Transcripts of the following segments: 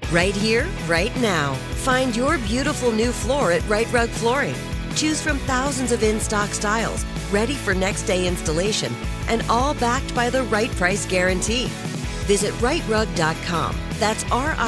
Right here, right now. Find your beautiful new floor at Rite Rug Flooring. Choose from thousands of in-stock styles, ready for next day installation, and all backed by the right price guarantee. Visit riterug.com. That's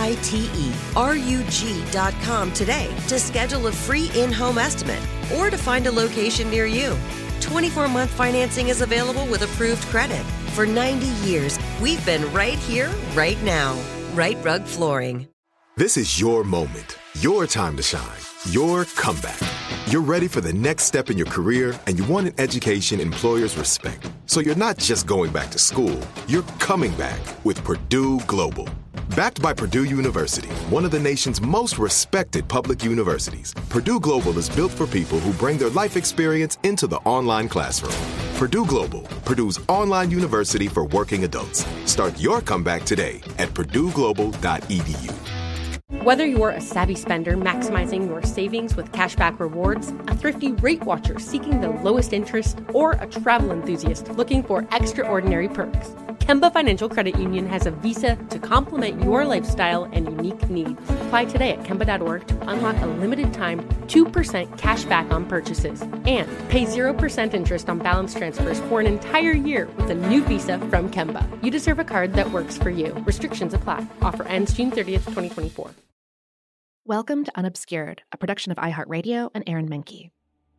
RITERUG.com today to schedule a free in-home estimate or to find a location near you. 24-month financing is available with approved credit. For 90 years, we've been right here, right now. Rite Rug Flooring. This is your moment, your time to shine, your comeback. You're ready for the next step in your career, and you want an education employers respect. So you're not just going back to school, you're coming back with Purdue Global. Backed by Purdue University, one of the nation's most respected public universities, Purdue Global is built for people who bring their life experience into the online classroom. Purdue Global, Purdue's online university for working adults. Start your comeback today at purdueglobal.edu. Whether you're a savvy spender maximizing your savings with cashback rewards, a thrifty rate watcher seeking the lowest interest, or a travel enthusiast looking for extraordinary perks, Kemba Financial Credit Union has a visa to complement your lifestyle and unique needs. Apply today at Kemba.org to unlock a limited time 2% cash back on purchases and pay 0% interest on balance transfers for an entire year with a new visa from Kemba. You deserve a card that works for you. Restrictions apply. Offer ends June 30th, 2024. Welcome to Unobscured, a production of iHeartRadio and Aaron Menke.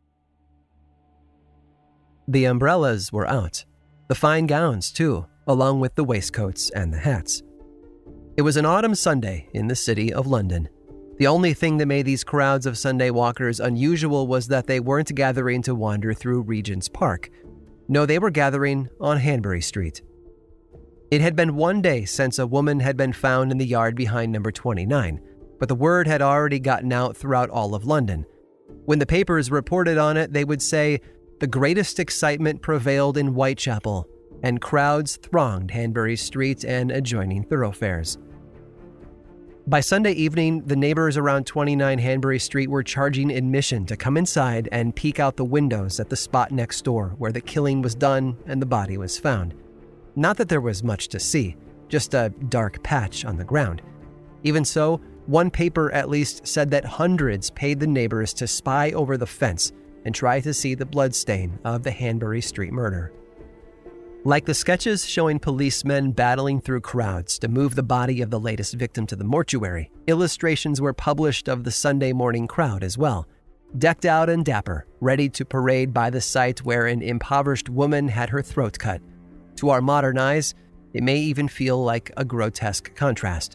The umbrellas were out. The fine gowns, too, along with the waistcoats and the hats. It was an autumn Sunday in the city of London. The only thing that made these crowds of Sunday walkers unusual was that they weren't gathering to wander through Regent's Park. No, they were gathering on Hanbury Street. It had been one day since a woman had been found in the yard behind number 29, but the word had already gotten out throughout all of London. When the papers reported on it, they would say, the greatest excitement prevailed in Whitechapel, and crowds thronged Hanbury Street and adjoining thoroughfares. By Sunday evening, the neighbors around 29 Hanbury Street were charging admission to come inside and peek out the windows at the spot next door where the killing was done and the body was found. Not that there was much to see, just a dark patch on the ground. Even so, one paper at least said that hundreds paid the neighbors to spy over the fence and try to see the bloodstain of the Hanbury Street murder. Like the sketches showing policemen battling through crowds to move the body of the latest victim to the mortuary, illustrations were published of the Sunday morning crowd as well, decked out and dapper, ready to parade by the site where an impoverished woman had her throat cut. To our modern eyes, it may even feel like a grotesque contrast.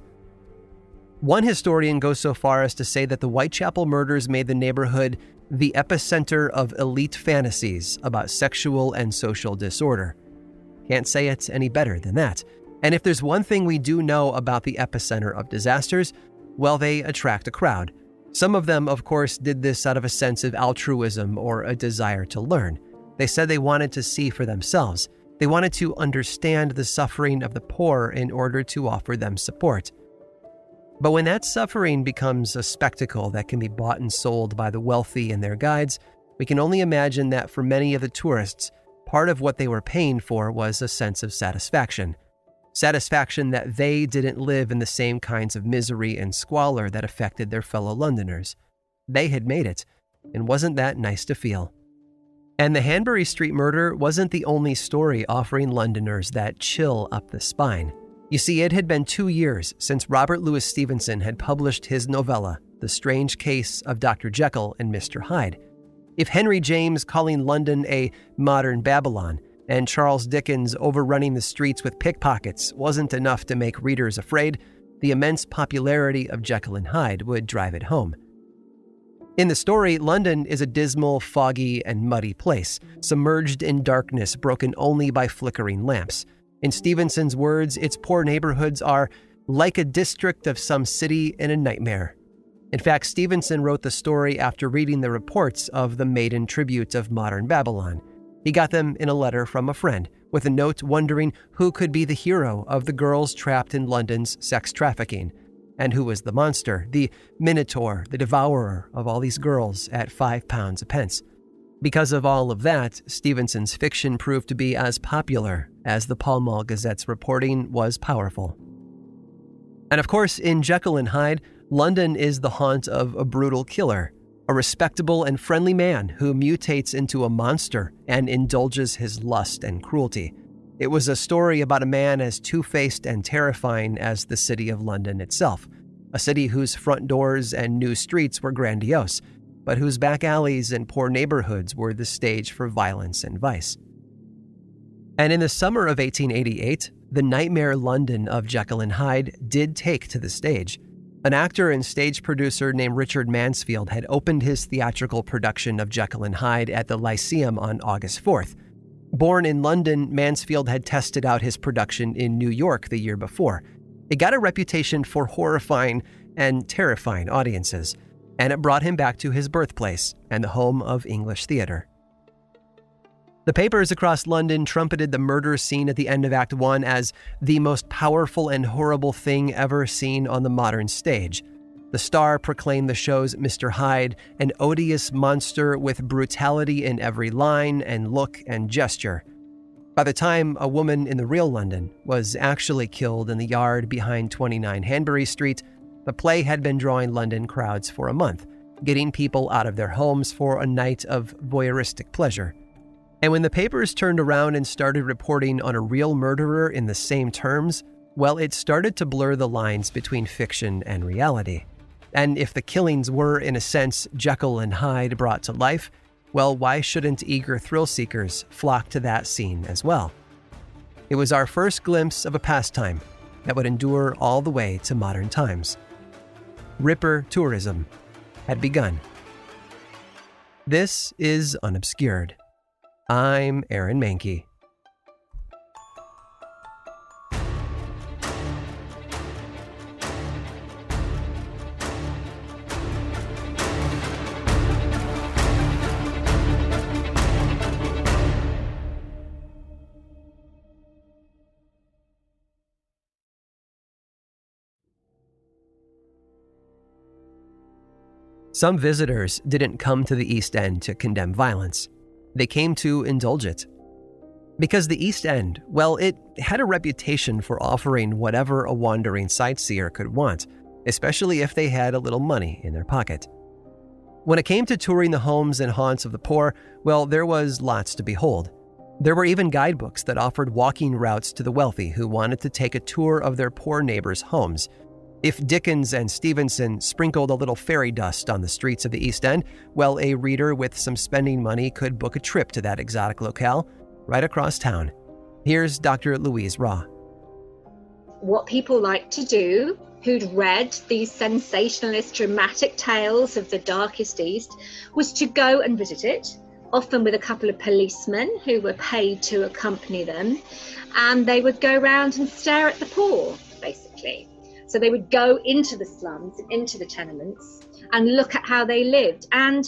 One historian goes so far as to say that the Whitechapel murders made the neighborhood the epicenter of elite fantasies about sexual and social disorder. Can't say it any better than that. And if there's one thing we do know about the epicenter of disasters, well, they attract a crowd. Some of them, of course, did this out of a sense of altruism or a desire to learn. They said they wanted to see for themselves. They wanted to understand the suffering of the poor in order to offer them support. But when that suffering becomes a spectacle that can be bought and sold by the wealthy and their guides, we can only imagine that for many of the tourists, part of what they were paying for was a sense of satisfaction. Satisfaction that they didn't live in the same kinds of misery and squalor that affected their fellow Londoners. They had made it, and wasn't that nice to feel? And the Hanbury Street murder wasn't the only story offering Londoners that chill up the spine. You see, it had been 2 years since Robert Louis Stevenson had published his novella, The Strange Case of Dr. Jekyll and Mr. Hyde. If Henry James calling London a modern Babylon and Charles Dickens overrunning the streets with pickpockets wasn't enough to make readers afraid, the immense popularity of Jekyll and Hyde would drive it home. In the story, London is a dismal, foggy, and muddy place, submerged in darkness broken only by flickering lamps. In Stevenson's words, its poor neighborhoods are like a district of some city in a nightmare. In fact, Stevenson wrote the story after reading the reports of the maiden tribute of modern Babylon. He got them in a letter from a friend, with a note wondering who could be the hero of the girls trapped in London's sex trafficking, and who was the monster, the minotaur, the devourer of all these girls at £5 apiece. Because of all of that, Stevenson's fiction proved to be as popular as the Pall Mall Gazette's reporting was powerful. And of course, in Jekyll and Hyde, London is the haunt of a brutal killer, a respectable and friendly man who mutates into a monster and indulges his lust and cruelty. It was a story about a man as two-faced and terrifying as the city of London itself, a city whose front doors and new streets were grandiose, but whose back alleys and poor neighborhoods were the stage for violence and vice. And in the summer of 1888, the nightmare London of Jekyll and Hyde did take to the stage. An actor and stage producer named Richard Mansfield had opened his theatrical production of Jekyll and Hyde at the Lyceum on August 4th. Born in London, Mansfield had tested out his production in New York the year before. It got a reputation for horrifying and terrifying audiences, and it brought him back to his birthplace and the home of English theater. The papers across London trumpeted the murder scene at the end of Act 1 as the most powerful and horrible thing ever seen on the modern stage. The Star proclaimed the show's Mr. Hyde an odious monster with brutality in every line and look and gesture. By the time a woman in the real London was actually killed in the yard behind 29 Hanbury Street, the play had been drawing London crowds for a month, getting people out of their homes for a night of voyeuristic pleasure. And when the papers turned around and started reporting on a real murderer in the same terms, well, it started to blur the lines between fiction and reality. And if the killings were, in a sense, Jekyll and Hyde brought to life, well, why shouldn't eager thrill seekers flock to that scene as well? It was our first glimpse of a pastime that would endure all the way to modern times. Ripper tourism had begun. This is Unobscured. I'm Aaron Mahnke. Some visitors didn't come to the East End to condemn violence. They came to indulge it. Because the East End, well, it had a reputation for offering whatever a wandering sightseer could want, especially if they had a little money in their pocket. When it came to touring the homes and haunts of the poor, well, there was lots to behold. There were even guidebooks that offered walking routes to the wealthy who wanted to take a tour of their poor neighbors' homes. If Dickens and Stevenson sprinkled a little fairy dust on the streets of the East End, well, a reader with some spending money could book a trip to that exotic locale right across town. Here's Dr. Louise Raw. What people like to do, who'd read these sensationalist, dramatic tales of the darkest East, was to go and visit it, often with a couple of policemen who were paid to accompany them, and they would go around and stare at the poor, basically. So they would go into the slums, into the tenements, and look at how they lived. And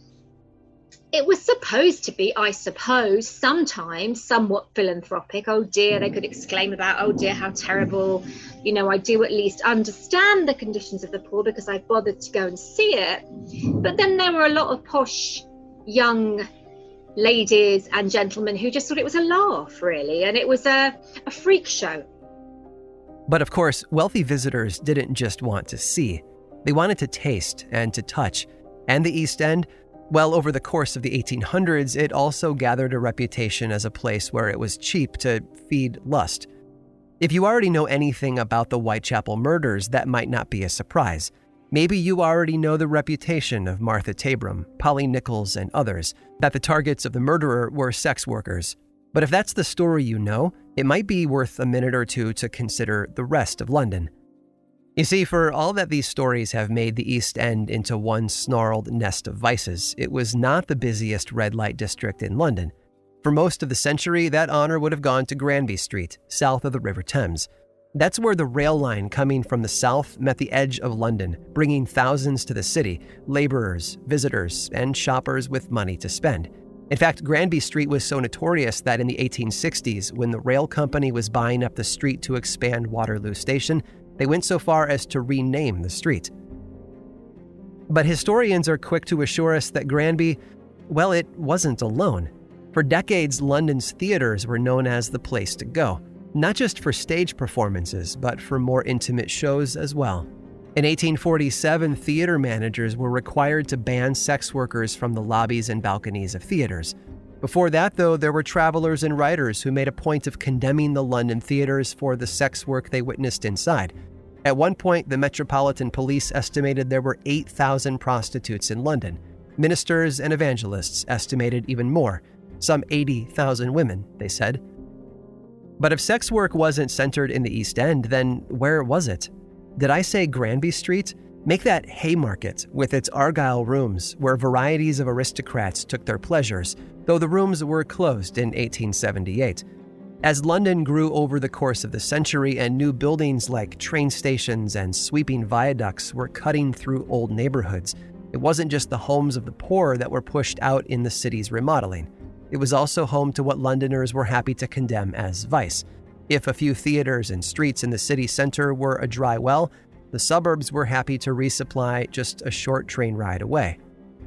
it was supposed to be, I suppose, sometimes somewhat philanthropic. Oh dear, they could exclaim about, oh dear, how terrible. You know, I do at least understand the conditions of the poor because I bothered to go and see it. But then there were a lot of posh young ladies and gentlemen who just thought it was a laugh, really. And it was a freak show. But of course, wealthy visitors didn't just want to see. They wanted to taste and to touch. And the East End, well, over the course of the 1800s, it also gathered a reputation as a place where it was cheap to feed lust. If you already know anything about the Whitechapel murders, that might not be a surprise. Maybe you already know the reputation of Martha Tabram, Polly Nichols, and others, that the targets of the murderer were sex workers. But if that's the story you know, it might be worth a minute or two to consider the rest of London. You see, for all that these stories have made the East End into one snarled nest of vices, it was not the busiest red light district in London. For most of the century, that honor would have gone to Granby Street, south of the River Thames. That's where the rail line coming from the south met the edge of London, bringing thousands to the city, laborers, visitors, and shoppers with money to spend. In fact, Granby Street was so notorious that in the 1860s, when the rail company was buying up the street to expand Waterloo Station, they went so far as to rename the street. But historians are quick to assure us that Granby, well, it wasn't alone. For decades, London's theaters were known as the place to go. not just for stage performances, but for more intimate shows as well. In 1847, theater managers were required to ban sex workers from the lobbies and balconies of theaters. Before that, though, there were travelers and writers who made a point of condemning the London theaters for the sex work they witnessed inside. At one point, the Metropolitan Police estimated there were 8,000 prostitutes in London. Ministers and evangelists estimated even more, some 80,000 women, they said. But if sex work wasn't centered in the East End, then where was it? Did I say Granby Street? Make that Haymarket with its Argyle rooms, where varieties of aristocrats took their pleasures, though the rooms were closed in 1878. As London grew over the course of the century and new buildings like train stations and sweeping viaducts were cutting through old neighborhoods, it wasn't just the homes of the poor that were pushed out in the city's remodeling. It was also home to what Londoners were happy to condemn as vice. If a few theaters and streets in the city center were a dry well, the suburbs were happy to resupply just a short train ride away.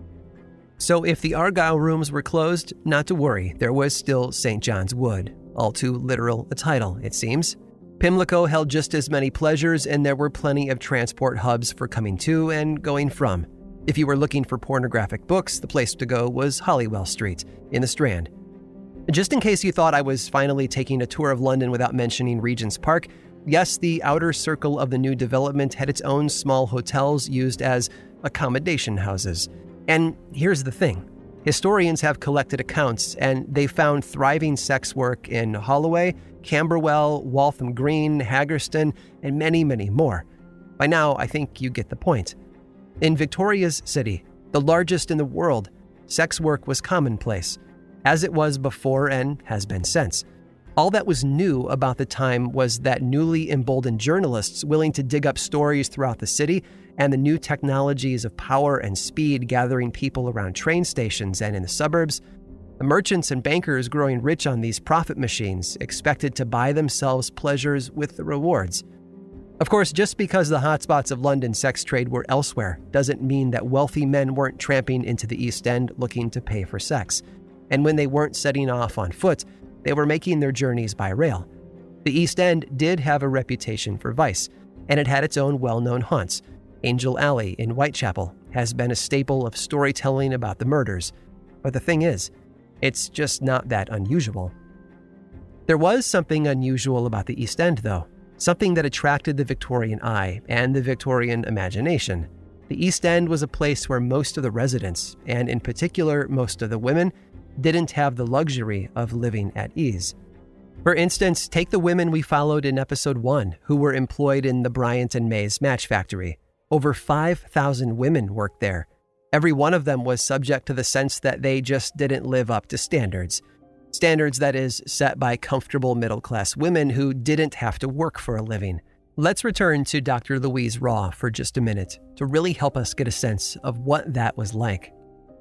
So if the Argyle rooms were closed, not to worry, there was still St. John's Wood. All too literal a title, it seems. Pimlico held just as many pleasures, and there were plenty of transport hubs for coming to and going from. If you were looking for pornographic books, the place to go was Holywell Street in the Strand. Just in case you thought I was finally taking a tour of London without mentioning Regent's Park, yes, the outer circle of the new development had its own small hotels used as accommodation houses. And here's the thing. Historians have collected accounts, and they found thriving sex work in Holloway, Camberwell, Waltham Green, Haggerston, and many, many more. By now, I think you get the point. In Victoria's city, the largest in the world, sex work was commonplace, as it was before and has been since. All that was new about the time was that newly emboldened journalists willing to dig up stories throughout the city and the new technologies of power and speed gathering people around train stations and in the suburbs, the merchants and bankers growing rich on these profit machines expected to buy themselves pleasures with the rewards. Of course, just because the hotspots of London's sex trade were elsewhere doesn't mean that wealthy men weren't tramping into the East End looking to pay for sex. And when they weren't setting off on foot, they were making their journeys by rail. The East End did have a reputation for vice, and it had its own well-known haunts. Angel Alley in Whitechapel has been a staple of storytelling about the murders. But the thing is, it's just not that unusual. There was something unusual about the East End, though. Something that attracted the Victorian eye and the Victorian imagination. The East End was a place where most of the residents, and in particular most of the women, didn't have the luxury of living at ease. For instance, take the women we followed in episode 1 who were employed in the Bryant and Mays match factory. Over 5,000 women worked there. Every one of them was subject to the sense that they just didn't live up to standards. Standards, that is, set by comfortable middle-class women who didn't have to work for a living. Let's return to Dr. Louise Raw for just a minute to really help us get a sense of what that was like.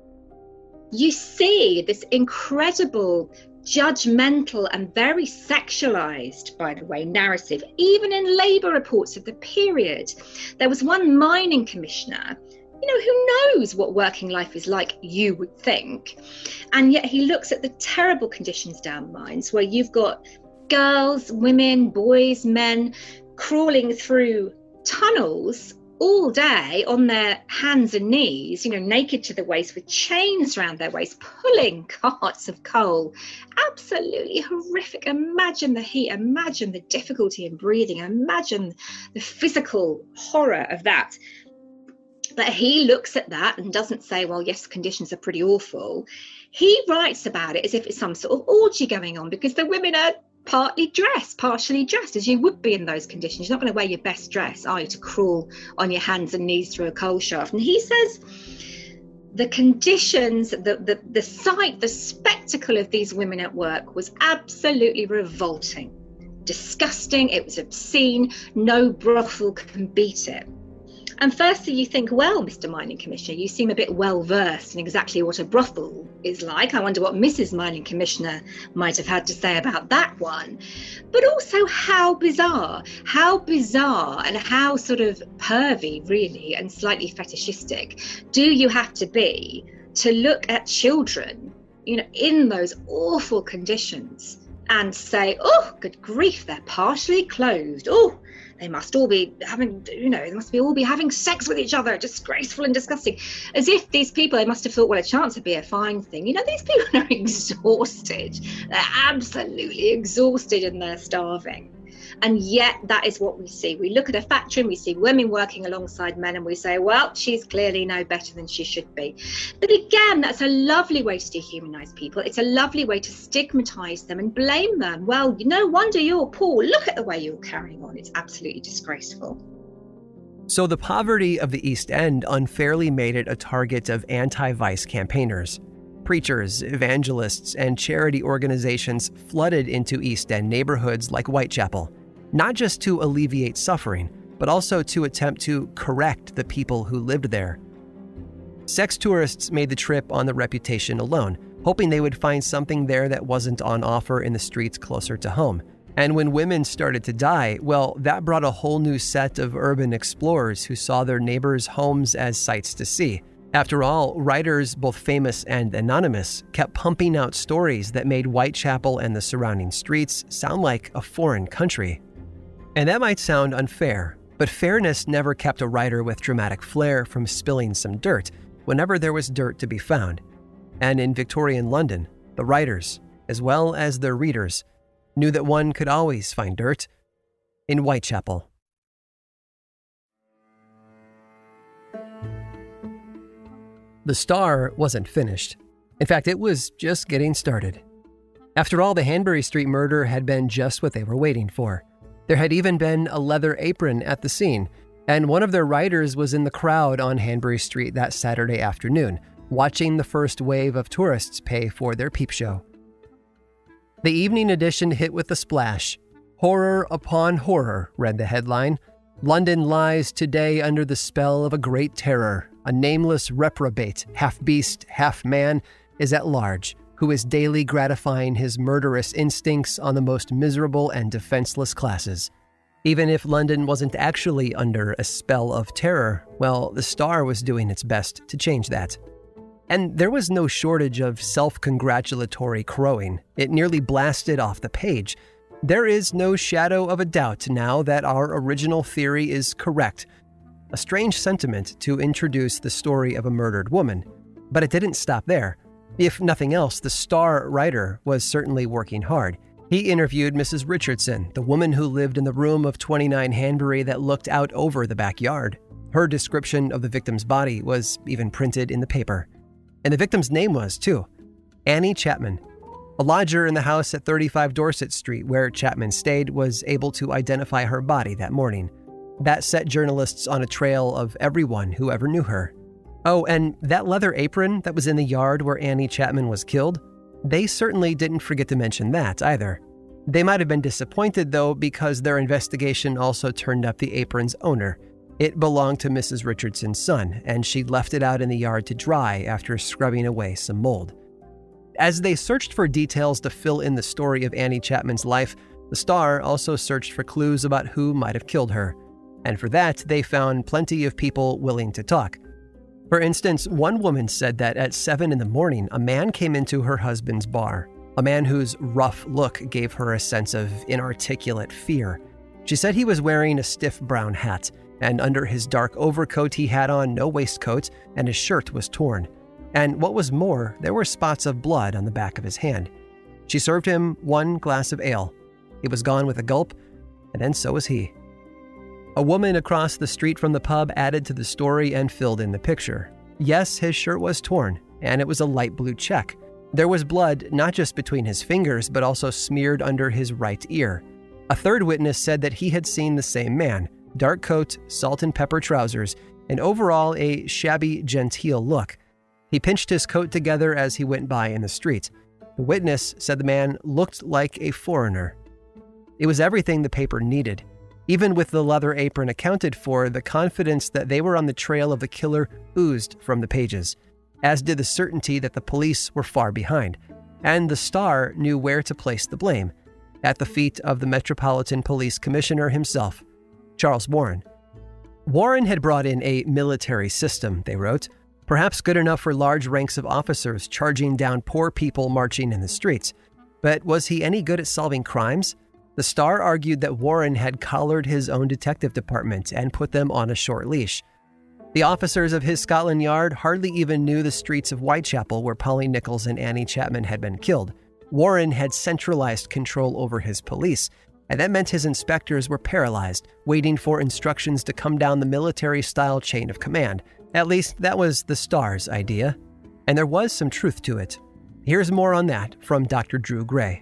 You see this incredible, judgmental and very sexualized, by the way, narrative, even in Labour reports of the period. There was one mining commissioner, who knows what working life is like, you would think. And yet he looks at the terrible conditions down mines where you've got girls, women, boys, men crawling through tunnels all day on their hands and knees, naked to the waist with chains around their waist, pulling carts of coal. Absolutely horrific. Imagine the heat, imagine the difficulty in breathing, imagine the physical horror of that. But he looks at that and doesn't say, well, yes, conditions are pretty awful. He writes about it as if it's some sort of orgy going on, because the women are partially dressed, as you would be in those conditions. You're not going to wear your best dress, are you, to crawl on your hands and knees through a coal shaft. And he says the conditions, the sight, the spectacle of these women at work was absolutely revolting, disgusting. It was obscene. No brothel can beat it. And firstly, you think, well, Mr. Mining Commissioner, you seem a bit well versed in exactly what a brothel is like. I wonder what Mrs. Mining Commissioner might have had to say about that one. But also how bizarre and how sort of pervy, really, and slightly fetishistic do you have to be to look at children, in those awful conditions and say, oh, good grief, they're partially clothed. Oh, they must all be having, they must be all be having sex with each other. Disgraceful and disgusting. As if these people, they must have thought, well, a chance would be a fine thing. These people are exhausted. They're absolutely exhausted and they're starving. And yet that is what we see. We look at a factory and we see women working alongside men and we say, well, she's clearly no better than she should be. But again, that's a lovely way to dehumanize people. It's a lovely way to stigmatize them and blame them. Well, no wonder you're poor. Look at the way you're carrying on. It's absolutely disgraceful. So the poverty of the East End unfairly made it a target of anti-vice campaigners. Preachers, evangelists, and charity organizations flooded into East End neighborhoods like Whitechapel, not just to alleviate suffering, but also to attempt to correct the people who lived there. Sex tourists made the trip on the reputation alone, hoping they would find something there that wasn't on offer in the streets closer to home. And when women started to die, well, that brought a whole new set of urban explorers who saw their neighbors' homes as sights to see. After all, writers, both famous and anonymous, kept pumping out stories that made Whitechapel and the surrounding streets sound like a foreign country. And that might sound unfair, but fairness never kept a writer with dramatic flair from spilling some dirt whenever there was dirt to be found. And in Victorian London, the writers, as well as their readers, knew that one could always find dirt in Whitechapel. The Star wasn't finished. In fact, it was just getting started. After all, the Hanbury Street murder had been just what they were waiting for. There had even been a leather apron at the scene, and one of their writers was in the crowd on Hanbury Street that Saturday afternoon, watching the first wave of tourists pay for their peep show. The evening edition hit with a splash. "Horror upon horror," read the headline. "London lies today under the spell of a great terror. A nameless reprobate, half beast, half man, is at large, who is daily gratifying his murderous instincts on the most miserable and defenseless classes." Even if London wasn't actually under a spell of terror, well, the Star was doing its best to change that. And there was no shortage of self-congratulatory crowing. It nearly blasted off the page. "There is no shadow of a doubt now that our original theory is correct." A strange sentiment to introduce the story of a murdered woman. But it didn't stop there. If nothing else, the Star writer was certainly working hard. He interviewed Mrs. Richardson, the woman who lived in the room of 29 Hanbury that looked out over the backyard. Her description of the victim's body was even printed in the paper. And the victim's name was, too, Annie Chapman. A lodger in the house at 35 Dorset Street, where Chapman stayed, was able to identify her body that morning. That set journalists on a trail of everyone who ever knew her. Oh, and that leather apron that was in the yard where Annie Chapman was killed? They certainly didn't forget to mention that either. They might have been disappointed, though, because their investigation also turned up the apron's owner. It belonged to Mrs. Richardson's son, and she'd left it out in the yard to dry after scrubbing away some mold. As they searched for details to fill in the story of Annie Chapman's life, the Star also searched for clues about who might have killed her. And for that, they found plenty of people willing to talk. For instance, one woman said that at 7 a.m, a man came into her husband's bar, a man whose rough look gave her a sense of inarticulate fear. She said he was wearing a stiff brown hat, and under his dark overcoat he had on no waistcoat, and his shirt was torn. And what was more, there were spots of blood on the back of his hand. She served him one glass of ale. It was gone with a gulp, and then so was he. A woman across the street from the pub added to the story and filled in the picture. Yes, his shirt was torn, and it was a light blue check. There was blood not just between his fingers, but also smeared under his right ear. A third witness said that he had seen the same man, dark coat, salt and pepper trousers, and overall a shabby, genteel look. He pinched his coat together as he went by in the street. The witness said the man looked like a foreigner. It was everything the paper needed. Even with the leather apron accounted for, the confidence that they were on the trail of the killer oozed from the pages, as did the certainty that the police were far behind. And the Star knew where to place the blame, at the feet of the Metropolitan Police Commissioner himself, Charles Warren. Warren had brought in a military system, they wrote, perhaps good enough for large ranks of officers charging down poor people marching in the streets. But was he any good at solving crimes? The Star argued that Warren had collared his own detective department and put them on a short leash. The officers of his Scotland Yard hardly even knew the streets of Whitechapel where Polly Nichols and Annie Chapman had been killed. Warren had centralized control over his police, and that meant his inspectors were paralyzed, waiting for instructions to come down the military-style chain of command. At least that was the Star's idea. And there was some truth to it. Here's more on that from Dr. Drew Gray.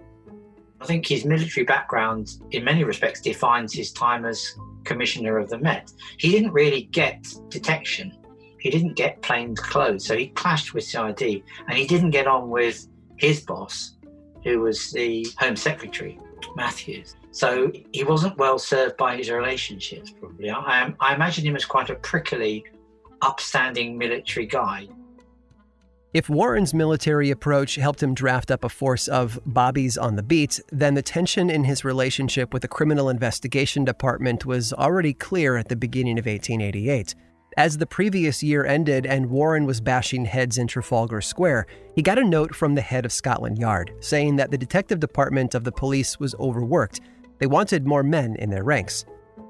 I think his military background, in many respects, defines his time as commissioner of the Met. He didn't really get detection. He didn't get plain clothes, so he clashed with CID, and he didn't get on with his boss, who was the Home Secretary, Matthews. So he wasn't well served by his relationships, probably. I imagine him as quite a prickly, upstanding military guy. If Warren's military approach helped him draft up a force of bobbies on the beat, then the tension in his relationship with the Criminal Investigation Department was already clear at the beginning of 1888. As the previous year ended and Warren was bashing heads in Trafalgar Square, he got a note from the head of Scotland Yard saying that the detective department of the police was overworked. They wanted more men in their ranks.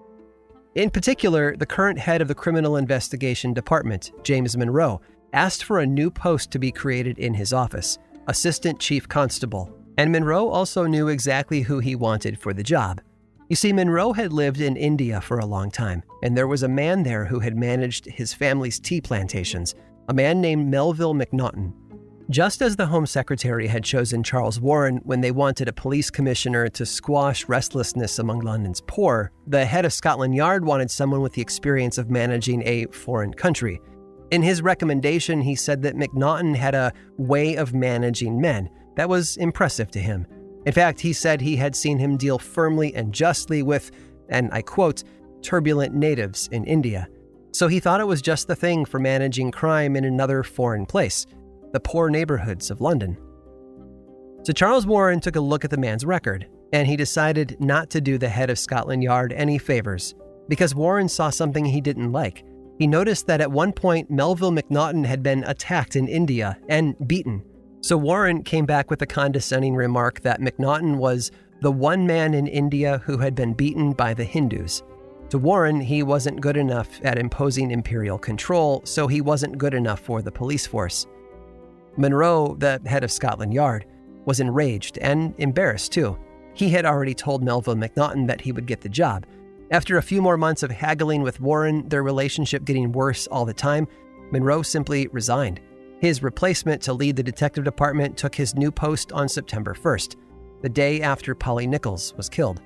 In particular, the current head of the Criminal Investigation Department, James Monroe, asked for a new post to be created in his office, Assistant Chief Constable, and Monroe also knew exactly who he wanted for the job. You see, Monroe had lived in India for a long time, and there was a man there who had managed his family's tea plantations, a man named Melville Macnaghten. Just as the Home Secretary had chosen Charles Warren when they wanted a police commissioner to squash restlessness among London's poor, the head of Scotland Yard wanted someone with the experience of managing a foreign country. In his recommendation, he said that Macnaghten had a way of managing men that was impressive to him. In fact, he said he had seen him deal firmly and justly with, and I quote, turbulent natives in India. So he thought it was just the thing for managing crime in another foreign place, the poor neighborhoods of London. So Charles Warren took a look at the man's record, and he decided not to do the head of Scotland Yard any favors, because Warren saw something he didn't like. He noticed that at one point, Melville Macnaghten had been attacked in India and beaten. So Warren came back with a condescending remark that Macnaghten was the one man in India who had been beaten by the Hindus. To Warren, he wasn't good enough at imposing imperial control, so he wasn't good enough for the police force. Monroe, the head of Scotland Yard, was enraged and embarrassed too. He had already told Melville Macnaghten that he would get the job. After a few more months of haggling with Warren, their relationship getting worse all the time, Monroe simply resigned. His replacement to lead the detective department took his new post on September 1st, the day after Polly Nichols was killed.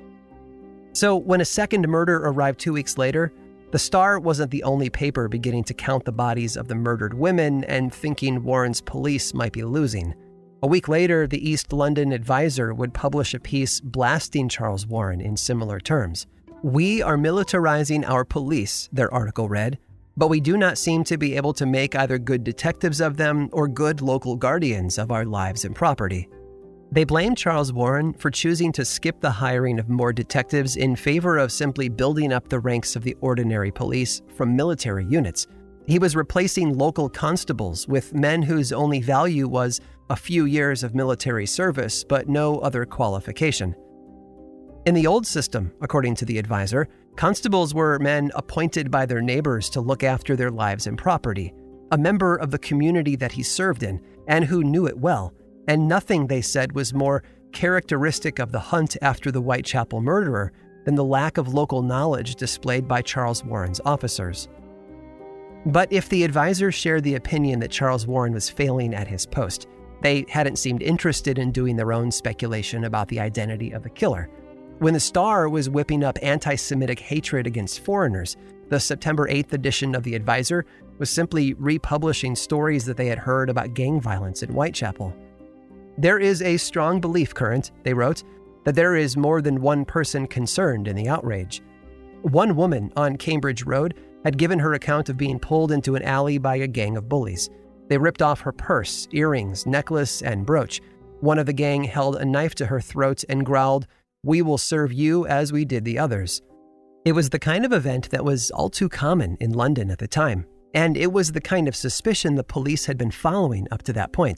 So when a second murder arrived 2 weeks later, the Star wasn't the only paper beginning to count the bodies of the murdered women and thinking Warren's police might be losing. A week later, the East London Advisor would publish a piece blasting Charles Warren in similar terms. "We are militarizing our police," their article read, "but we do not seem to be able to make either good detectives of them or good local guardians of our lives and property." They blamed Charles Warren for choosing to skip the hiring of more detectives in favor of simply building up the ranks of the ordinary police from military units. He was replacing local constables with men whose only value was a few years of military service, but no other qualification. In the old system, according to the Advisor, constables were men appointed by their neighbors to look after their lives and property, a member of the community that he served in, and who knew it well. And nothing, they said, was more characteristic of the hunt after the Whitechapel murderer than the lack of local knowledge displayed by Charles Warren's officers. But if the Advisor shared the opinion that Charles Warren was failing at his post, they hadn't seemed interested in doing their own speculation about the identity of the killer. When the Star was whipping up anti-Semitic hatred against foreigners, the September 8th edition of the Advisor was simply republishing stories that they had heard about gang violence in Whitechapel. "There is a strong belief current," they wrote, "that there is more than one person concerned in the outrage. One woman on Cambridge Road had given her account of being pulled into an alley by a gang of bullies. They ripped off her purse, earrings, necklace, and brooch. One of the gang held a knife to her throat and growled, 'We will serve you as we did the others.'" It was the kind of event that was all too common in London at the time, and it was the kind of suspicion the police had been following up to that point.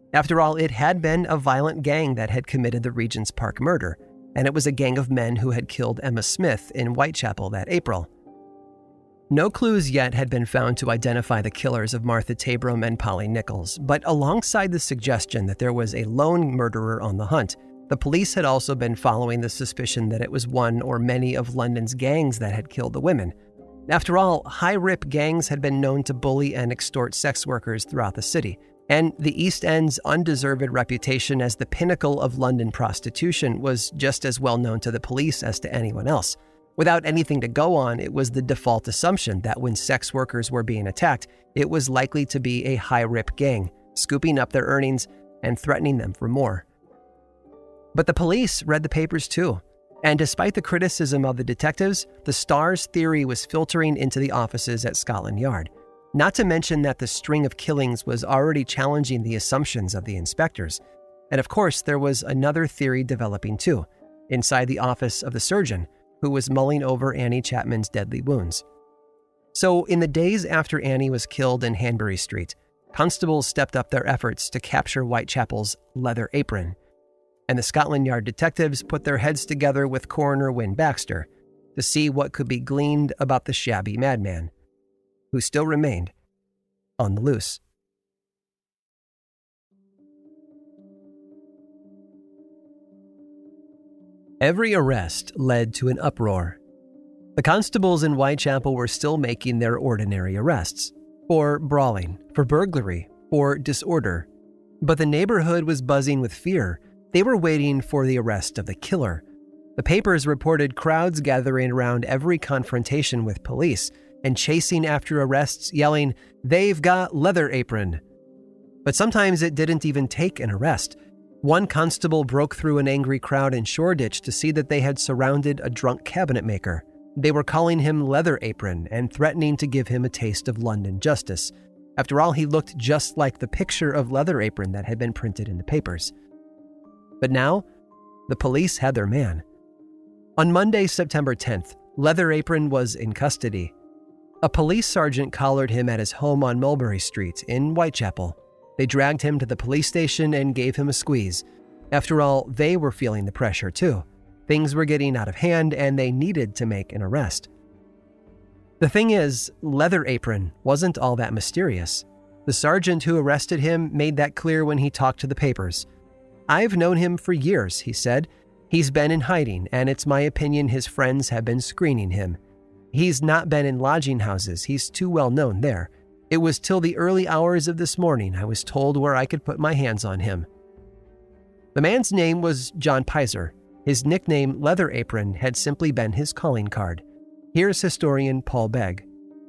After all, it had been a violent gang that had committed the Regent's Park murder, and it was a gang of men who had killed Emma Smith in Whitechapel that April. No clues yet had been found to identify the killers of Martha Tabram and Polly Nichols, but alongside the suggestion that there was a lone murderer on the hunt, the police had also been following the suspicion that it was one or many of London's gangs that had killed the women. After all, high-rip gangs had been known to bully and extort sex workers throughout the city, and the East End's undeserved reputation as the pinnacle of London prostitution was just as well known to the police as to anyone else. Without anything to go on, it was the default assumption that when sex workers were being attacked, it was likely to be a high-rip gang, scooping up their earnings and threatening them for more. But the police read the papers too, and despite the criticism of the detectives, the Star's theory was filtering into the offices at Scotland Yard. Not to mention that the string of killings was already challenging the assumptions of the inspectors. And of course, there was another theory developing too, inside the office of the surgeon, who was mulling over Annie Chapman's deadly wounds. So in the days after Annie was killed in Hanbury Street, constables stepped up their efforts to capture Whitechapel's Leather Apron, and the Scotland Yard detectives put their heads together with Coroner Wynne Baxter to see what could be gleaned about the shabby madman, who still remained on the loose. Every arrest led to an uproar. The constables in Whitechapel were still making their ordinary arrests, for brawling, for burglary, for disorder. But the neighborhood was buzzing with fear. They were waiting for the arrest of the killer. The papers reported crowds gathering around every confrontation with police and chasing after arrests, yelling, "They've got Leather Apron." But sometimes it didn't even take an arrest. One constable broke through an angry crowd in Shoreditch to see that they had surrounded a drunk cabinet maker. They were calling him Leather Apron and threatening to give him a taste of London justice. After all, he looked just like the picture of Leather Apron that had been printed in the papers. But now, the police had their man. On Monday, September 10th, Leather Apron was in custody. A police sergeant collared him at his home on Mulberry Street in Whitechapel. They dragged him to the police station and gave him a squeeze. After all, they were feeling the pressure too. Things were getting out of hand and they needed to make an arrest. The thing is, Leather Apron wasn't all that mysterious. The sergeant who arrested him made that clear when he talked to the papers. "I've known him for years," he said. "He's been in hiding, and it's my opinion his friends have been screening him. He's not been in lodging houses, he's too well known there. It was till the early hours of this morning I was told where I could put my hands on him." The man's name was John Pizer. His nickname, Leather Apron, had simply been his calling card. Here's historian Paul Begg.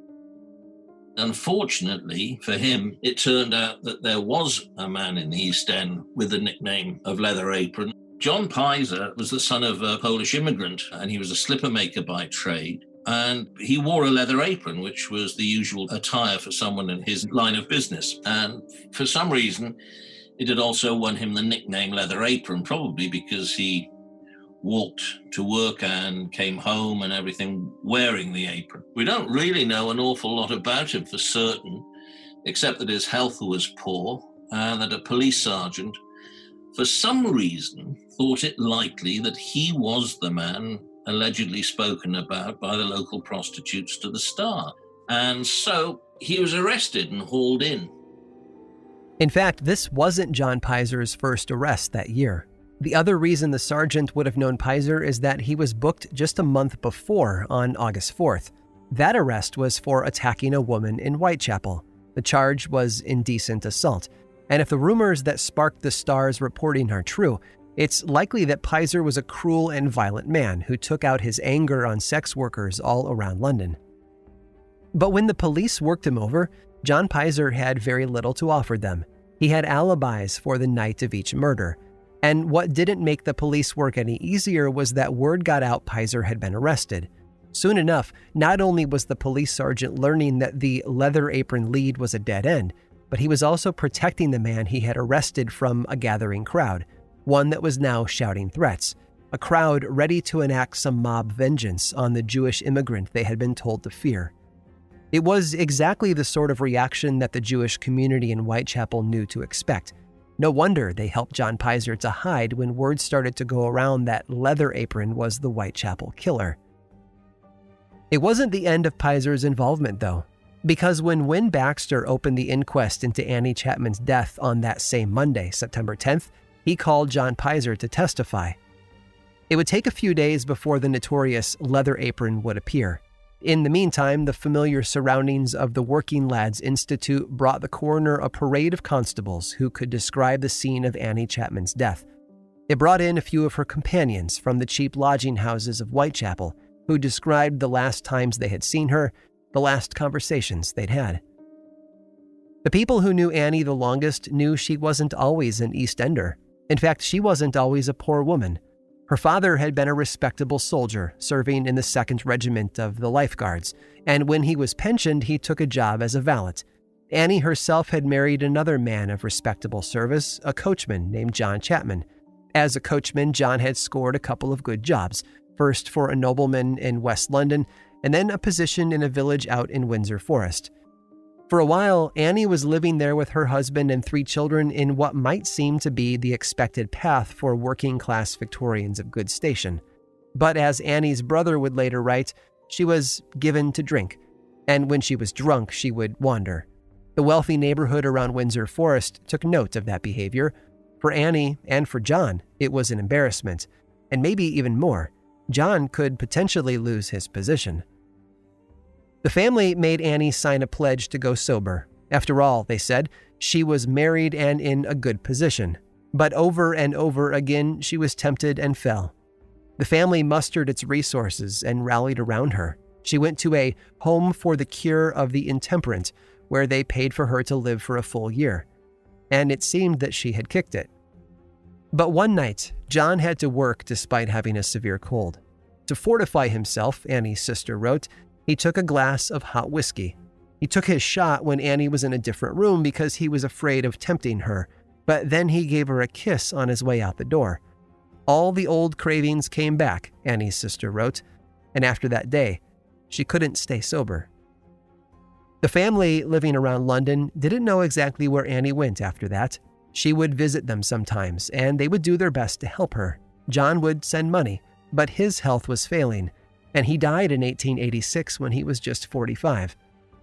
Unfortunately for him, it turned out that there was a man in the East End with the nickname of Leather Apron. John Pizer was the son of a Polish immigrant, and he was a slipper maker by trade. And he wore a leather apron, which was the usual attire for someone in his line of business. And for some reason, it had also won him the nickname Leather Apron, probably because he walked to work and came home and everything wearing the apron. We don't really know an awful lot about him for certain, except that his health was poor and that a police sergeant, for some reason, thought it likely that he was the man allegedly spoken about by the local prostitutes to the Star. And so he was arrested and hauled in. In fact, this wasn't John Pizer's first arrest that year. The other reason the sergeant would have known Pizer is that he was booked just a month before, on August 4th. That arrest was for attacking a woman in Whitechapel. The charge was indecent assault. And if the rumors that sparked the Star's reporting are true, it's likely that Pizer was a cruel and violent man who took out his anger on sex workers all around London. But when the police worked him over, John Pizer had very little to offer them. He had alibis for the night of each murder. And what didn't make the police work any easier was that word got out Pizer had been arrested. Soon enough, not only was the police sergeant learning that the Leather Apron lead was a dead end, but he was also protecting the man he had arrested from a gathering crowd, one that was now shouting threats, a crowd ready to enact some mob vengeance on the Jewish immigrant they had been told to fear. It was exactly the sort of reaction that the Jewish community in Whitechapel knew to expect. No wonder they helped John Pizer to hide when word started to go around that Leather Apron was the Whitechapel killer. It wasn't the end of Pizer's involvement, though, because when Win Baxter opened the inquest into Annie Chapman's death on that same Monday, September 10th, he called John Pizer to testify. It would take a few days before the notorious Leather Apron would appear. In the meantime, the familiar surroundings of the Working Lads Institute brought the coroner a parade of constables who could describe the scene of Annie Chapman's death. It brought in a few of her companions from the cheap lodging houses of Whitechapel, who described the last times they had seen her, the last conversations they'd had. The people who knew Annie the longest knew she wasn't always an East Ender. In fact, she wasn't always a poor woman. Her father had been a respectable soldier, serving in the 2nd Regiment of the Life Guards, and when he was pensioned, he took a job as a valet. Annie herself had married another man of respectable service, a coachman named John Chapman. As a coachman, John had scored a couple of good jobs, first for a nobleman in West London, and then a position in a village out in Windsor Forest. For a while, Annie was living there with her husband and 3 children in what might seem to be the expected path for working-class Victorians of good station. But as Annie's brother would later write, she was given to drink, and when she was drunk, she would wander. The wealthy neighborhood around Windsor Forest took note of that behavior. For Annie and for John, it was an embarrassment, and maybe even more. John could potentially lose his position. The family made Annie sign a pledge to go sober. After all, they said, she was married and in a good position. But over and over again, she was tempted and fell. The family mustered its resources and rallied around her. She went to a home for the cure of the intemperate, where they paid for her to live for a full year. And it seemed that she had kicked it. But one night, John had to work despite having a severe cold. To fortify himself, Annie's sister wrote, he took a glass of hot whiskey. He took his shot when Annie was in a different room because he was afraid of tempting her, but then he gave her a kiss on his way out the door. All the old cravings came back, Annie's sister wrote, and after that day, she couldn't stay sober. The family living around London didn't know exactly where Annie went after that. She would visit them sometimes, and they would do their best to help her. John would send money, but his health was failing, and he died in 1886 when he was just 45.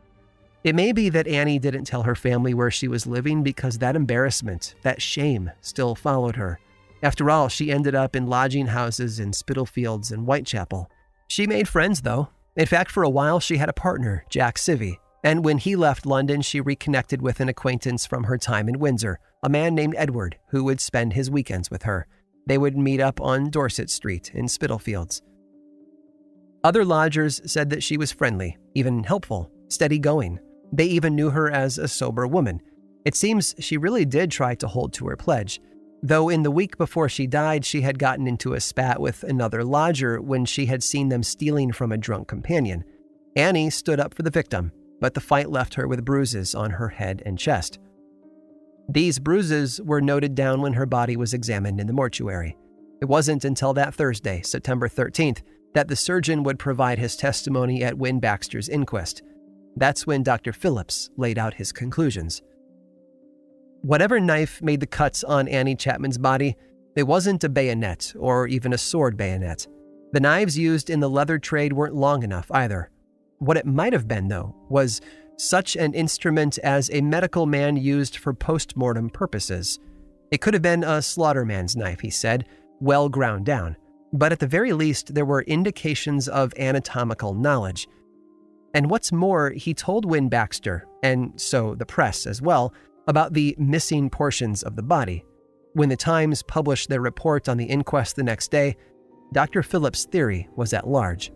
It may be that Annie didn't tell her family where she was living because that embarrassment, that shame, still followed her. After all, she ended up in lodging houses in Spitalfields and Whitechapel. She made friends, though. In fact, for a while, she had a partner, Jack Civey, and when he left London, she reconnected with an acquaintance from her time in Windsor, a man named Edward, who would spend his weekends with her. They would meet up on Dorset Street in Spitalfields. Other lodgers said that she was friendly, even helpful, steady-going. They even knew her as a sober woman. It seems she really did try to hold to her pledge, though in the week before she died, she had gotten into a spat with another lodger when she had seen them stealing from a drunk companion. Annie stood up for the victim, but the fight left her with bruises on her head and chest. These bruises were noted down when her body was examined in the mortuary. It wasn't until that Thursday, September 13th, that the surgeon would provide his testimony at Win Baxter's inquest. That's when Dr. Phillips laid out his conclusions. Whatever knife made the cuts on Annie Chapman's body, it wasn't a bayonet or even a sword bayonet. The knives used in the leather trade weren't long enough either. What it might have been, though, was such an instrument as a medical man used for post-mortem purposes. It could have been a slaughterman's knife, he said, well ground down. But at the very least, there were indications of anatomical knowledge. And what's more, he told Win Baxter, and so the press as well, about the missing portions of the body. When the Times published their report on the inquest the next day, Dr. Phillips' theory was at large.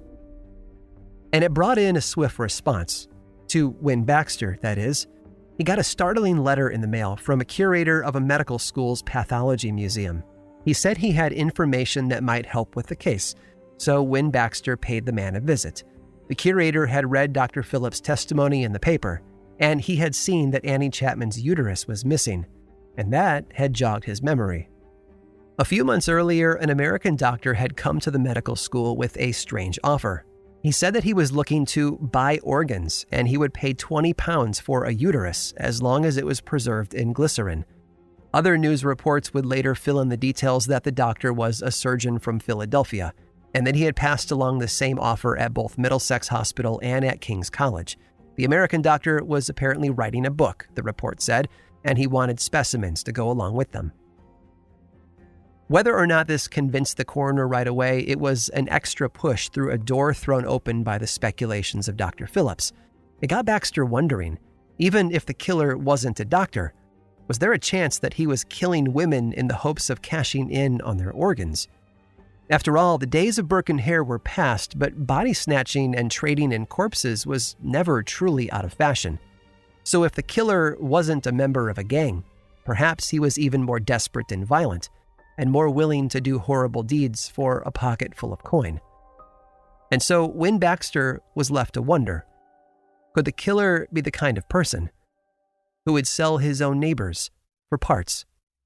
And it brought in a swift response. To Win Baxter, that is. He got a startling letter in the mail from a curator of a medical school's pathology museum. He said he had information that might help with the case, so Win Baxter paid the man a visit. The curator had read Dr. Phillips' testimony in the paper, and he had seen that Annie Chapman's uterus was missing, and that had jogged his memory. A few months earlier, an American doctor had come to the medical school with a strange offer. He said that he was looking to buy organs, and he would pay £20 for a uterus as long as it was preserved in glycerin. Other news reports would later fill in the details that the doctor was a surgeon from Philadelphia, and that he had passed along the same offer at both Middlesex Hospital and at King's College. The American doctor was apparently writing a book, the report said, and he wanted specimens to go along with them. Whether or not this convinced the coroner right away, it was an extra push through a door thrown open by the speculations of Dr. Phillips. It got Baxter wondering, even if the killer wasn't a doctor, was there a chance that he was killing women in the hopes of cashing in on their organs? After all, the days of Burke and Hare were past, but body snatching and trading in corpses was never truly out of fashion. So if the killer wasn't a member of a gang, perhaps he was even more desperate and violent, and more willing to do horrible deeds for a pocket full of coin. And so Win Baxter was left to wonder, could the killer be the kind of person who would sell his own neighbors for parts?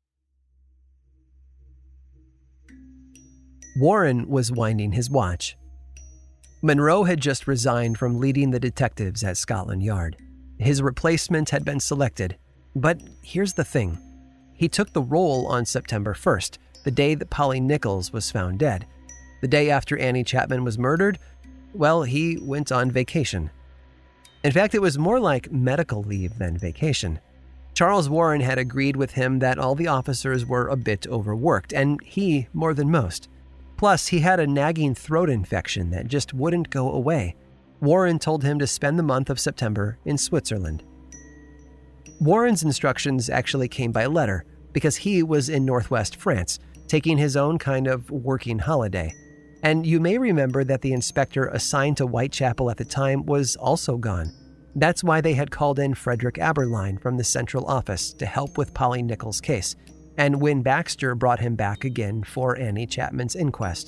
Warren was winding his watch. Monroe had just resigned from leading the detectives at Scotland Yard. His replacement had been selected, but here's the thing. He took the role on September 1st, the day that Polly Nichols was found dead. The day after Annie Chapman was murdered, well, he went on vacation. In fact, it was more like medical leave than vacation. Charles Warren had agreed with him that all the officers were a bit overworked, and he more than most. Plus, he had a nagging throat infection that just wouldn't go away. Warren told him to spend the month of September in Switzerland. Warren's instructions actually came by letter because he was in northwest France, taking his own kind of working holiday. And you may remember that the inspector assigned to Whitechapel at the time was also gone. That's why they had called in Frederick Aberline from the central office to help with Polly Nichols' case, and Win Baxter brought him back again for Annie Chapman's inquest.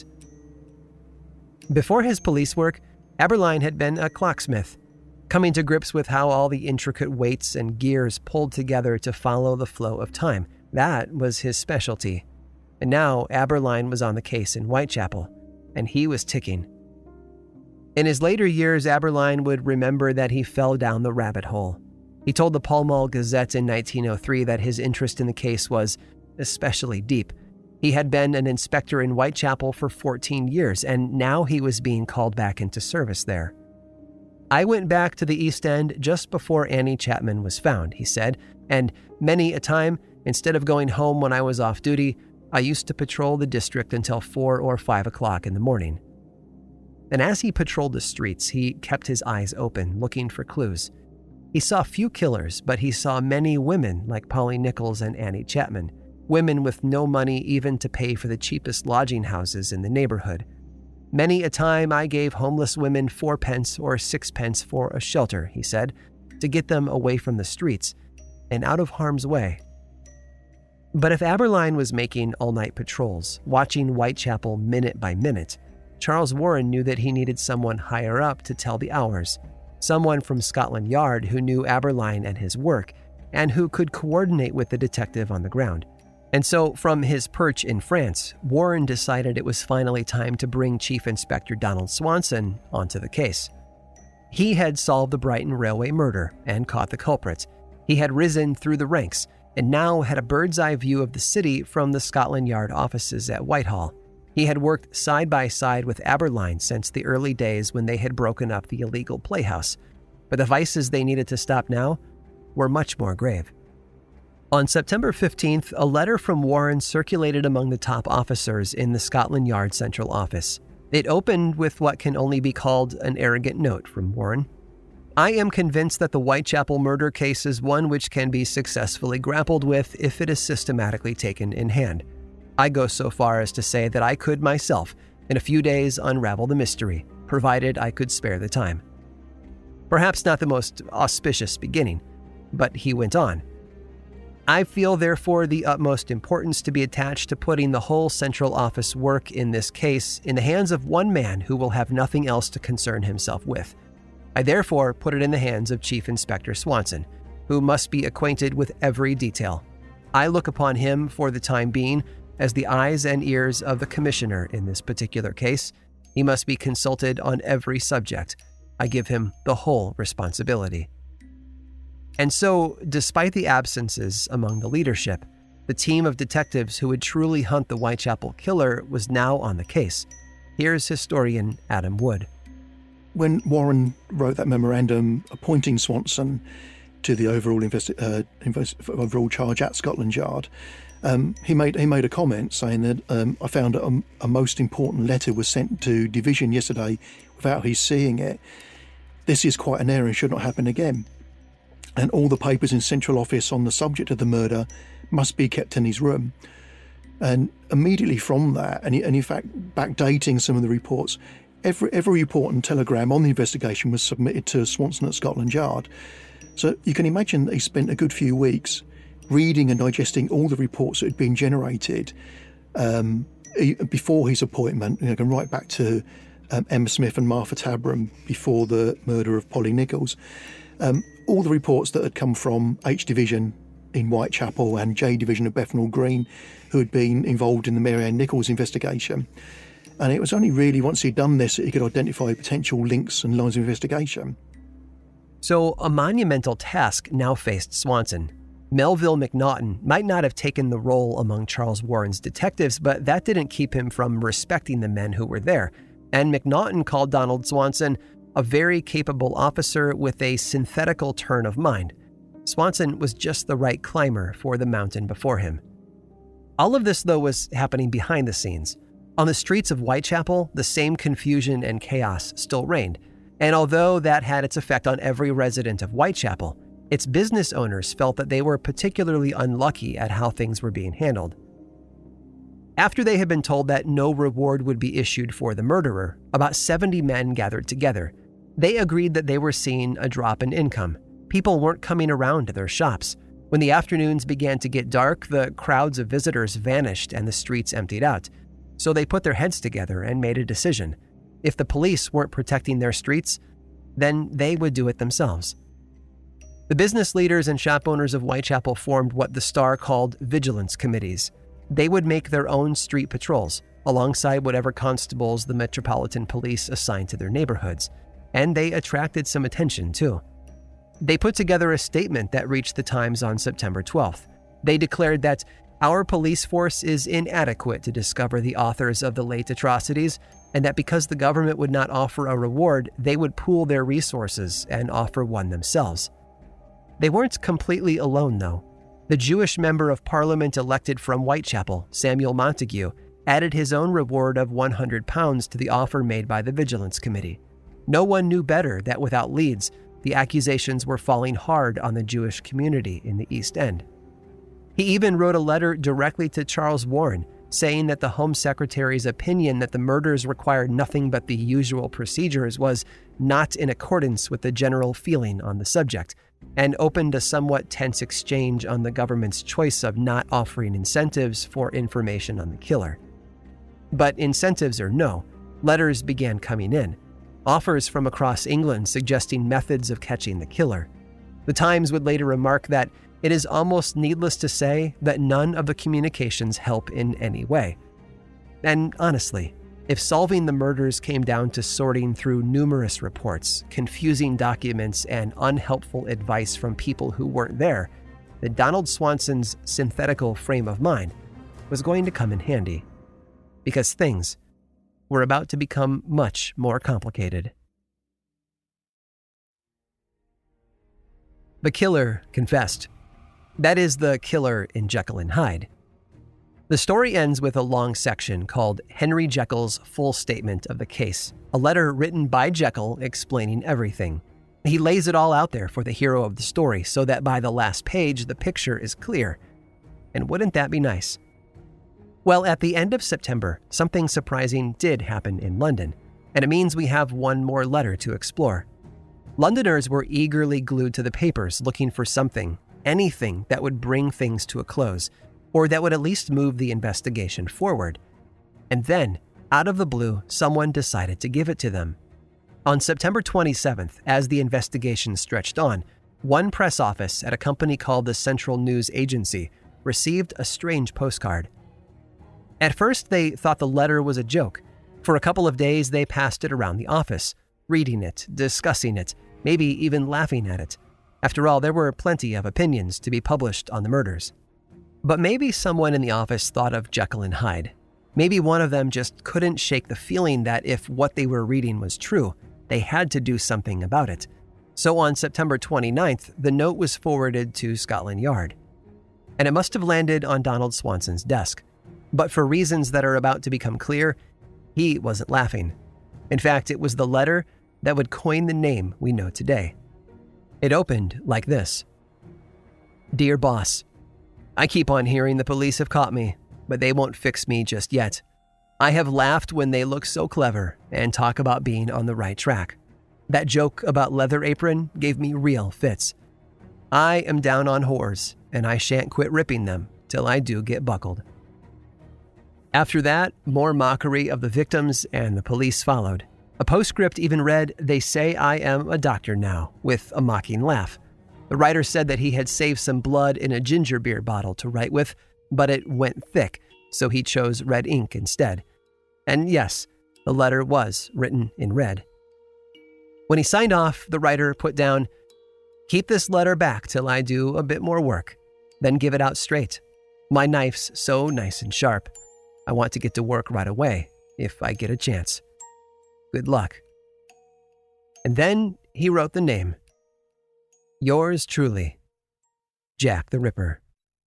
Before his police work, Aberline had been a clocksmith, coming to grips with how all the intricate weights and gears pulled together to follow the flow of time. That was his specialty. And now Aberline was on the case in Whitechapel, and he was ticking. In his later years, Aberline would remember that he fell down the rabbit hole. He told the Pall Mall Gazette in 1903 that his interest in the case was especially deep. He had been an inspector in Whitechapel for 14 years, and now he was being called back into service there. I went back to the East End just before Annie Chapman was found, he said, and many a time, instead of going home when I was off duty, I used to patrol the district until 4 or 5 o'clock in the morning. And as he patrolled the streets, he kept his eyes open, looking for clues. He saw few killers, but he saw many women like Polly Nichols and Annie Chapman, women with no money even to pay for the cheapest lodging houses in the neighborhood. Many a time I gave homeless women 4 pence or 6 pence for a shelter, he said, to get them away from the streets and out of harm's way. But if Aberline was making all-night patrols, watching Whitechapel minute by minute, Charles Warren knew that he needed someone higher up to tell the hours, someone from Scotland Yard who knew Aberline and his work, and who could coordinate with the detective on the ground. And so, from his perch in France, Warren decided it was finally time to bring Chief Inspector Donald Swanson onto the case. He had solved the Brighton Railway murder and caught the culprits. He had risen through the ranks and now had a bird's-eye view of the city from the Scotland Yard offices at Whitehall. He had worked side by side with Aberline since the early days when they had broken up the illegal playhouse. But the vices they needed to stop now were much more grave. On September 15th, a letter from Warren circulated among the top officers in the Scotland Yard central office. It opened with what can only be called an arrogant note from Warren. I am convinced that the Whitechapel murder case is one which can be successfully grappled with if it is systematically taken in hand. I go so far as to say that I could myself, in a few days, unravel the mystery, provided I could spare the time. Perhaps not the most auspicious beginning, but he went on. I feel, therefore, the utmost importance to be attached to putting the whole central office work in this case in the hands of one man who will have nothing else to concern himself with. I therefore put it in the hands of Chief Inspector Swanson, who must be acquainted with every detail. I look upon him, for the time being, as the eyes and ears of the commissioner in this particular case. He must be consulted on every subject. I give him the whole responsibility. And so, despite the absences among the leadership, The team of detectives who would truly hunt the Whitechapel killer was now on the case. Here's historian Adam Wood. When Warren wrote that memorandum appointing Swanson to the overall overall charge at Scotland Yard, he made a comment saying that I found a most important letter was sent to Division yesterday without his seeing it. This is quite an error and should not happen again. And all the papers in Central Office on the subject of the murder must be kept in his room. And immediately from that, and in fact backdating some of the reports, every report and telegram on the investigation was submitted to Swanson at Scotland Yard. So you can imagine that he spent a good few weeks reading and digesting all the reports that had been generated before his appointment, going right back to Emma Smith and Martha Tabram before the murder of Polly Nichols. All the reports that had come from H Division in Whitechapel and J Division of Bethnal Green, who had been involved in the Mary Ann Nichols investigation. And it was only really once he'd done this that he could identify potential links and lines of investigation. So a monumental task now faced Swanson. Melville McNaughton might not have taken the role among Charles Warren's detectives, but that didn't keep him from respecting the men who were there. And McNaughton called Donald Swanson a very capable officer with a synthetical turn of mind. Swanson was just the right climber for the mountain before him. All of this, though, was happening behind the scenes. On the streets of Whitechapel, the same confusion and chaos still reigned. And although that had its effect on every resident of Whitechapel, its business owners felt that they were particularly unlucky at how things were being handled. After they had been told that no reward would be issued for the murderer, about 70 men gathered together. They agreed that they were seeing a drop in income. People weren't coming around to their shops. When the afternoons began to get dark, the crowds of visitors vanished and the streets emptied out. So they put their heads together and made a decision. If the police weren't protecting their streets, then they would do it themselves. The business leaders and shop owners of Whitechapel formed what the Star called vigilance committees. They would make their own street patrols, alongside whatever constables the Metropolitan Police assigned to their neighborhoods. And they attracted some attention, too. They put together a statement that reached the Times on September 12th. They declared that our police force is inadequate to discover the authors of the late atrocities, and that because the government would not offer a reward, they would pool their resources and offer one themselves. They weren't completely alone, though. The Jewish member of parliament elected from Whitechapel, Samuel Montague, added his own reward of £100 to the offer made by the Vigilance Committee. No one knew better that without Leeds, the accusations were falling hard on the Jewish community in the East End. He even wrote a letter directly to Charles Warren, saying that the Home Secretary's opinion that the murders required nothing but the usual procedures was not in accordance with the general feeling on the subject, and opened a somewhat tense exchange on the government's choice of not offering incentives for information on the killer. But incentives or no, letters began coming in, offers from across England suggesting methods of catching the killer. The Times would later remark that it is almost needless to say that none of the communications help in any way. And honestly, if solving the murders came down to sorting through numerous reports, confusing documents, and unhelpful advice from people who weren't there, then Donald Swanson's synthetical frame of mind was going to come in handy. Because things were about to become much more complicated. The killer confessed. That is the killer in Jekyll and Hyde. The story ends with a long section called Henry Jekyll's Full Statement of the Case, a letter written by Jekyll explaining everything. He lays it all out there for the hero of the story so that by the last page, the picture is clear. And wouldn't that be nice? Well, at the end of September, something surprising did happen in London, and it means we have one more letter to explore. Londoners were eagerly glued to the papers looking for something, anything that would bring things to a close, or that would at least move the investigation forward. And then, out of the blue, someone decided to give it to them. On September 27th, as the investigation stretched on, one press office at a company called the Central News Agency received a strange postcard. At first, they thought the letter was a joke. For a couple of days, they passed it around the office, reading it, discussing it, maybe even laughing at it. After all, there were plenty of opinions to be published on the murders. But maybe someone in the office thought of Jekyll and Hyde. Maybe one of them just couldn't shake the feeling that if what they were reading was true, they had to do something about it. So on September 29th, the note was forwarded to Scotland Yard. And it must have landed on Donald Swanson's desk. But for reasons that are about to become clear, he wasn't laughing. In fact, it was the letter that would coin the name we know today. It opened like this. Dear boss, I keep on hearing the police have caught me, but they won't fix me just yet. I have laughed when they look so clever and talk about being on the right track. That joke about Leather Apron gave me real fits. I am down on whores, and I shan't quit ripping them till I do get buckled. After that, more mockery of the victims and the police followed. A postscript even read, "They say I am a doctor now," with a mocking laugh. The writer said that he had saved some blood in a ginger beer bottle to write with, but it went thick, so he chose red ink instead. And yes, the letter was written in red. When he signed off, the writer put down, "Keep this letter back till I do a bit more work, then give it out straight. My knife's so nice and sharp. I want to get to work right away, if I get a chance. Good luck." And then he wrote the name. Yours truly, Jack the Ripper.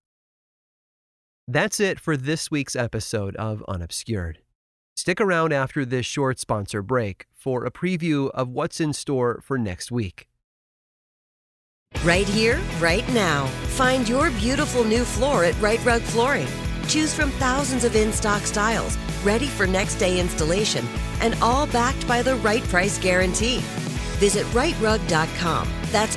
That's it for this week's episode of Unobscured. Stick around after this short sponsor break for a preview of what's in store for next week. Right here, right now. Find your beautiful new floor at Right Rug Flooring. Choose from thousands of in-stock styles, ready for next day installation, and all backed by the right price guarantee. Visit rightrug.com. That's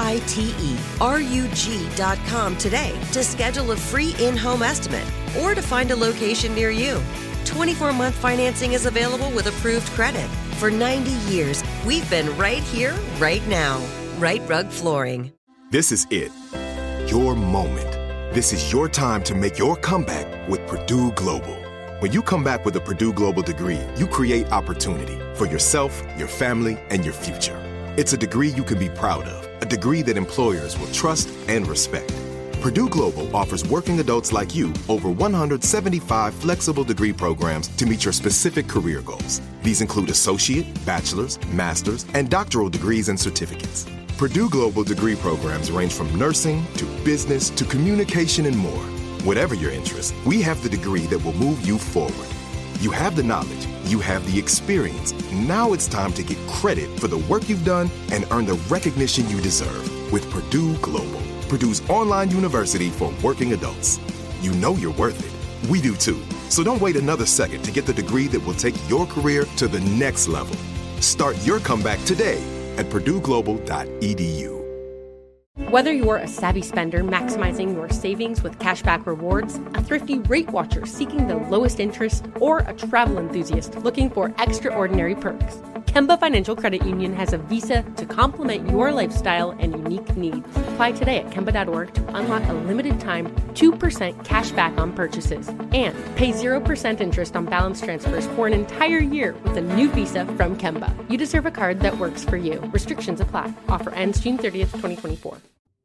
RITERUG.com today to schedule a free in-home estimate or to find a location near you. 24-month financing is available with approved credit. For 90 years, we've been right here, right now. Right Rug Flooring. This is it. Your moment. This is your time to make your comeback with Purdue Global. When you come back with a Purdue Global degree, you create opportunity for yourself, your family, and your future. It's a degree you can be proud of, a degree that employers will trust and respect. Purdue Global offers working adults like you over 175 flexible degree programs to meet your specific career goals. These include associate, bachelor's, master's, and doctoral degrees and certificates. Purdue Global degree programs range from nursing to business to communication and more. Whatever your interest, we have the degree that will move you forward. You have the knowledge, you have the experience. Now it's time to get credit for the work you've done and earn the recognition you deserve with Purdue Global, Purdue's online university for working adults. You know you're worth it. We do too. So don't wait another second to get the degree that will take your career to the next level. Start your comeback today at purdueglobal.edu. Whether you're a savvy spender maximizing your savings with cashback rewards, a thrifty rate watcher seeking the lowest interest, or a travel enthusiast looking for extraordinary perks, Kemba Financial Credit Union has a visa to complement your lifestyle and unique needs. Apply today at Kemba.org to unlock a limited time 2% cash back on purchases and pay 0% interest on balance transfers for an entire year with a new visa from Kemba. You deserve a card that works for you. Restrictions apply. Offer ends June 30th, 2024.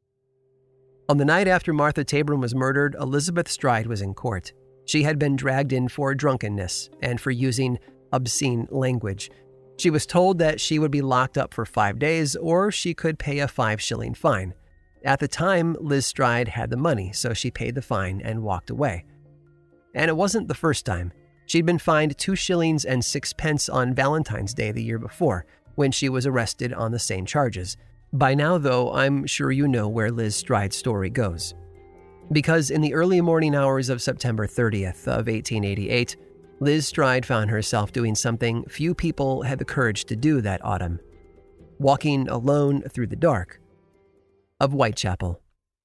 On the night after Martha Tabram was murdered, Elizabeth Stride was in court. She had been dragged in for drunkenness and for using obscene language. She was told that she would be locked up for 5 days or she could pay a 5-shilling fine. At the time, Liz Stride had the money, so she paid the fine and walked away. And it wasn't the first time. She'd been fined 2 shillings and 6 pence on Valentine's Day the year before, when she was arrested on the same charges. By now, though, I'm sure you know where Liz Stride's story goes. Because in the early morning hours of September 30th of 1888, Liz Stride found herself doing something few people had the courage to do that autumn: walking alone through the dark of Whitechapel.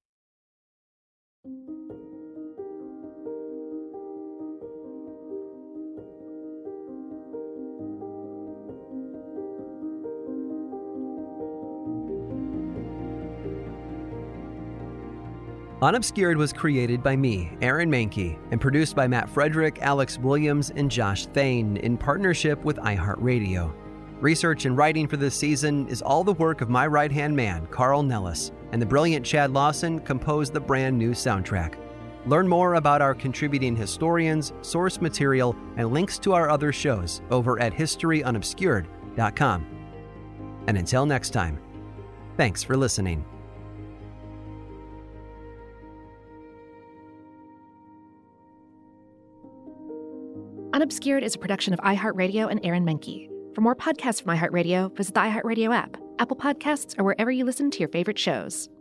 Unobscured was created by me, Aaron Mahnke, and produced by Matt Frederick, Alex Williams, and Josh Thane in partnership with iHeartRadio. Research and writing for this season is all the work of my right-hand man, Carl Nellis, and the brilliant Chad Lawson composed the brand new soundtrack. Learn more about our contributing historians, source material, and links to our other shows over at historyunobscured.com. And until next time, thanks for listening. Unobscured is a production of iHeartRadio and Aaron Menke. For more podcasts from iHeartRadio, visit the iHeartRadio app, Apple Podcasts, or wherever you listen to your favorite shows.